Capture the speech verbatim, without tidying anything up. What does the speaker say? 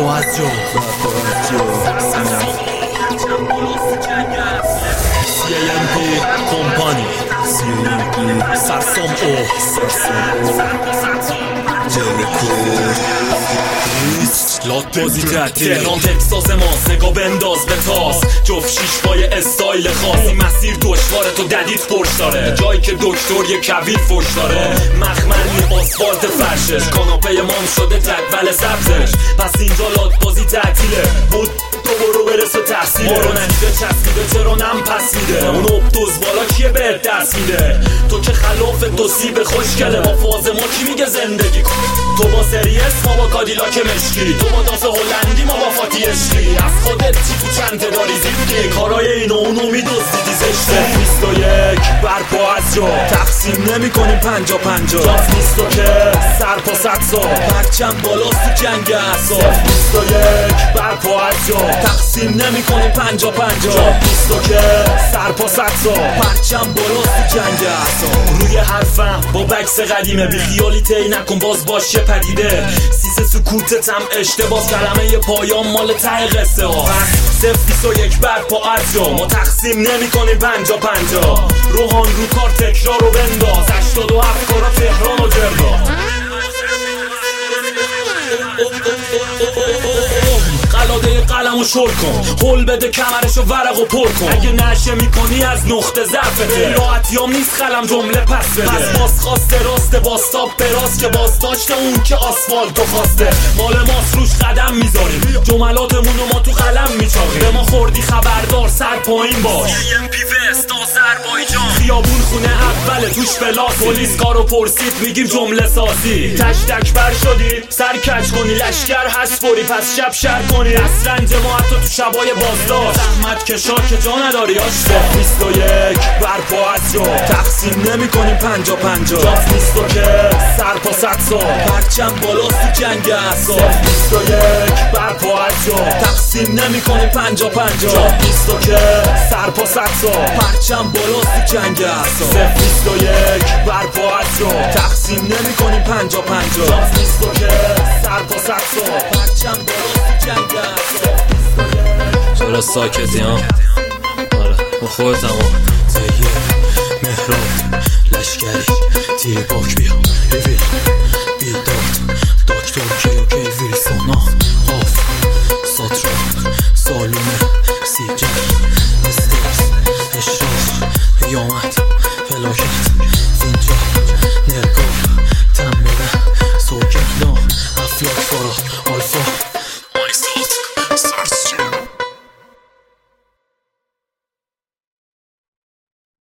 برپا از جا سی ای ام پی کمپانی سرسام او لات بازی تعطیل تهران تکساس ما سگا بنداز به تاس جفت شیش پای استایل خاصی مسیر دشواره تو ددید پرش داره جایی که دکتر یه کویر فوش داره مخملی آسفالت فرشش کاناپه مام شده جدول سبزش پس اینجا لات بازی تعطیله بود تو برو برسه تحصیله ما رو نجده چسبیده چرا نم پس میده اون اپتوز بالا کیه بهت دست میده تو که خلاف دو سیب خوشگله با فاز ما کی میگه زندگی کن تو با سریس ما با کادیلاک مشکی تو با داف هلندی ما با فاتی عشقی از خودت چی تو چند داری زیدی کارای اینو اونو میدوزیدی زشته بیست و یک برپا از جا تقسیم نمی کنیم پنجا پنجا جاز نیست و که سرپا صد سال پرچم بالاست تو جنگ احساس بیست و یک برپا از جا تقسیم نمی کنیم پنجا پنجا جاز نیست و که سرپا صد سال پرچم بالاست تو جنگ احساس روی حرفم با بکس قدیمه بی خیالی تی نکن باز باشه پدیده سیس سکوتت هم اشتباس کلمه پایان مال ته قصه ها صفر بیست و یک برپا از جا ما تقسیم نمی کنیم پنجا پنجا روحان رو کار تکرار رو بنداز هشتاد و هفت کارا تهران و جردا قلاده قلم و شل کن هل بده کمرش و ورق و پر کن اگه نشه میکنی از نقطه ضعفته راحتیام نیست خلم جمله پس بده پس باز خواسته راسته باستاب براست که باز داشته اون که آسفالتو خواسته مال ماست روش قدم میذاریم جملاتمون رو ما تو قلم میچاقیم به ما خوردی خبردار سر پایین باش سی ام پی وست آذربایجان خیابون خونه اوله توش فلاس پلیس کارو پرسید میگیم جمله سازی تشتک بر شدید سر کج کنی لشکر هست فوری پس شب شر کنی رنج ما حتی تو شبای بازداشت زحمت کشا که جا نداری آشتا بیست و یک برپا از جا تقسیم نمی کنیم پنجا پنجا جاز نیست و که سرپا صد سال پرچم بالاست تو جنگ احساس بیست و یک برپا از جا تقسیم نمی کنیم پنجا پنجا جاز نیست و که سرپا صد سال پرچم بالاست تو جنگ احساس بیست و یک برپا از جا تقسیم نمی کنیم پنجا پنجا جاز نیست و که سرپا صد سال پرچم بالاست تو جنگ احساس چرا ساکتی ها؟ آره با خودت هم زیه مهراب لشکری تیر پاک بیا ریویل بیداد